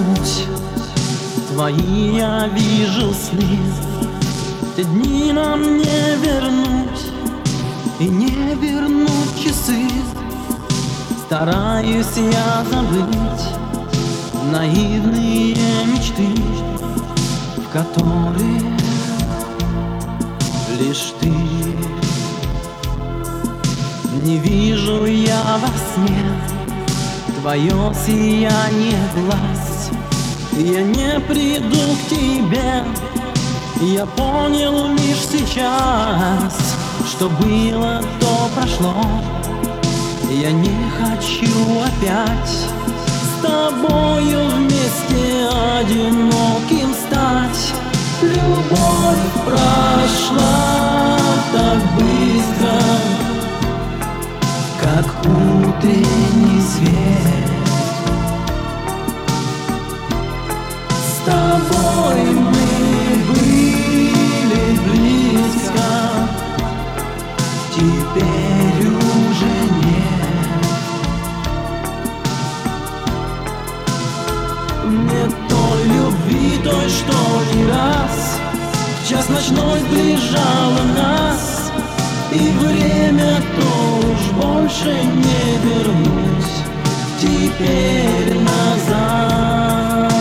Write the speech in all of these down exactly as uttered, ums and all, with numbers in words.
вернуть. Твои я вижу сны, те дни нам не вернуть, и не вернуть часы. Стараюсь я забыть наивные мечты, в которых лишь ты. Не вижу я во сне твое сияние глаз. Я не приду к тебе, я понял лишь сейчас, что было, то прошло. Я не хочу опять с тобою вместе одиноким стать. Любовь прошла так быстро, как утренний свет. С тобой мы были близко, теперь уже нет. Нет той любви, той, что не раз в час ночной сближала нас, и время то уж больше не вернуть теперь назад.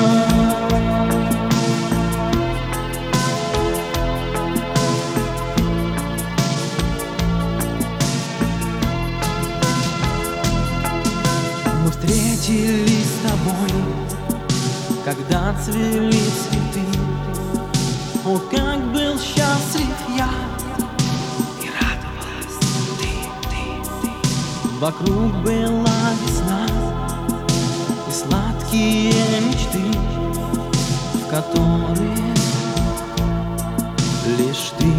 Мы встретились с тобой, когда цвели цветы. О, как был счастлив я, и радовалась ты, ты, ты. Вокруг была весна и сладкие мечты, в которые лишь ты.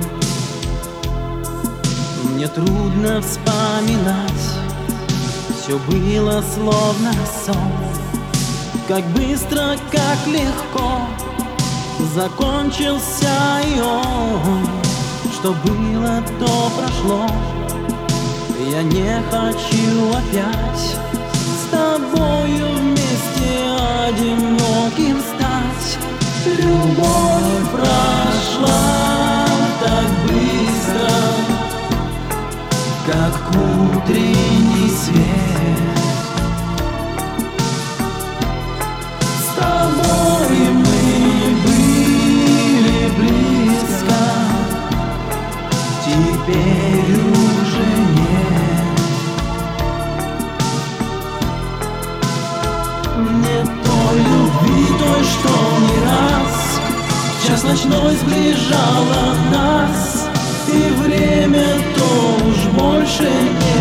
Мне трудно вспоминать, все было словно сон. Как быстро, как легко закончился и он. Что было, то прошло. Я не хочу опять с тобою вместе одиноким стать. Любовь прошла так быстро, как утренний свет. С тобой мы были близко, теперь уже нет. Нет той любви, той, что не раз в час ночной сближала нас, и время то уж больше нет.